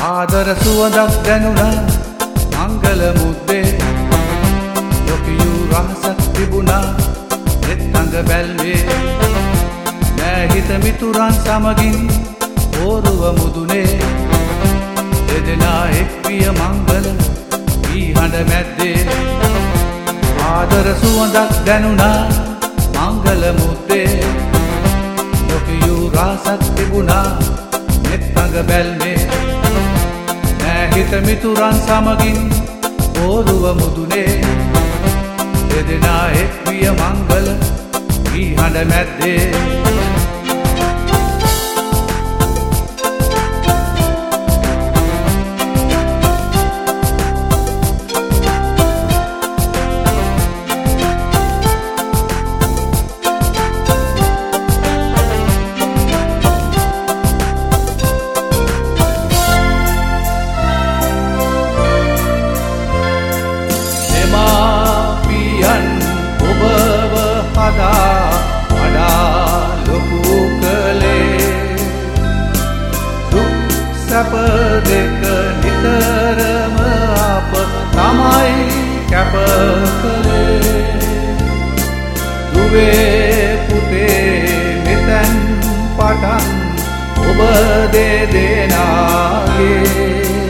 ආදර සුවඳක් දැනුණා මංගල මුද්දේ ලොකියු රහසක් තිබුණා නෙත් අඟ බැල්මේ නෑ හිත මිතුරන් සමගින් ඕරුව මුදුනේ දෙදෙනා එක් විය මංගල වී හඬ මැද්දේ ආදර සුවඳක් දැනුණා මංගල මුද්දේ ලොකියු රහසක් තිබුණා නෙත් අඟ බැල්මේ හිත මිතුරන් සමගින් ඕරුව මුදුනේ දෙදෙනා එක් විය මංගල වී හඬ මැද්දේ සැප දෙක නිතරම අප තමයි කැප කළේ දුවේ පුතේ මෙතැන් පටන් ඔබ දෙදෙනාගේ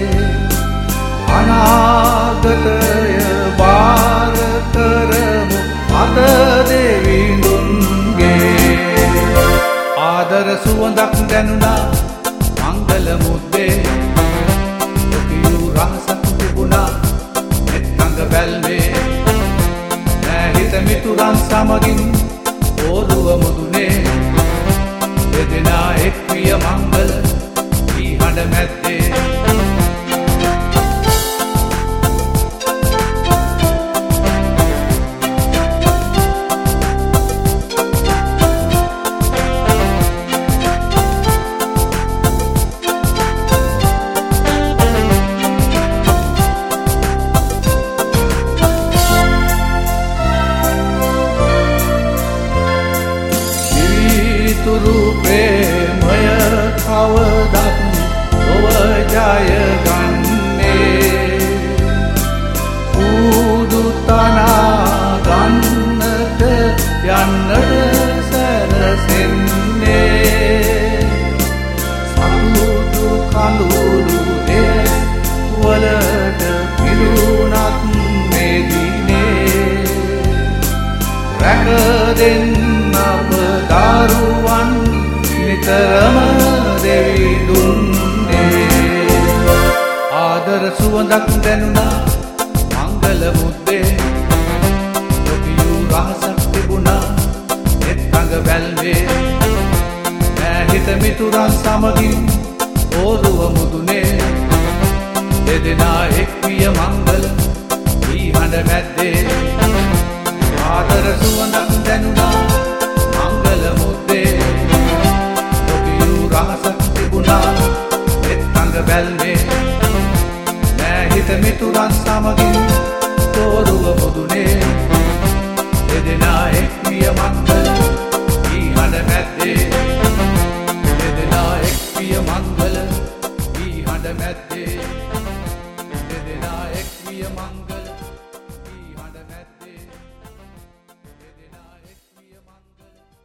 අනාගතය බාර කරමු අත දෙවිඳුන්ගේ ආදර සුවඳක් දැනුණා මංගල මුද්දේ ලොකියු රහසක් තිබුණා නෙත් අඟ බැල්මේ නෑ හිත මිතුරන් සමගින් ඕරුව මුදුනේ දෙදෙනා එක් විය මංගල වී හඬ මැද්දේ තුරු ප්‍රේමය කවදත් ඔව ජය ගන්නේ උදු තනා ගන්නට යන්නට සැරසෙන්නේ සතුටු කඳුළු දෙස් වලට පිරුණත් මේ දිනේ රැක දෙන්න අප දරුවන් නිතරම දෙවිඳුන්නේ ආදර සුවඳක් දැනුණා මංගල මුද්දේ ලොකියු රහසක් තිබුණා නෙත් අඟ බැල්මේ නෑ හිත මිතුරන් සමගින් ඕරුව මුදුනේ දෙදෙනා එක් විය මංගල වී හඬ මැද්දේ ආදර සුවඳක් දැනුණා මංගල මුද්දේ ලොකියු රහසක් තිබුණා නෙත් අඟ බැල්මේ නෑ හිත මිතුරන් සමගින් තෝරුව මුදුනේ දෙදෙනා එක් විය මංගල වී හඬ මැද්දේ දෙදෙනා එක් විය මංගල වී හඬ මැද්දේ දෙදෙනා එක් විය මංගල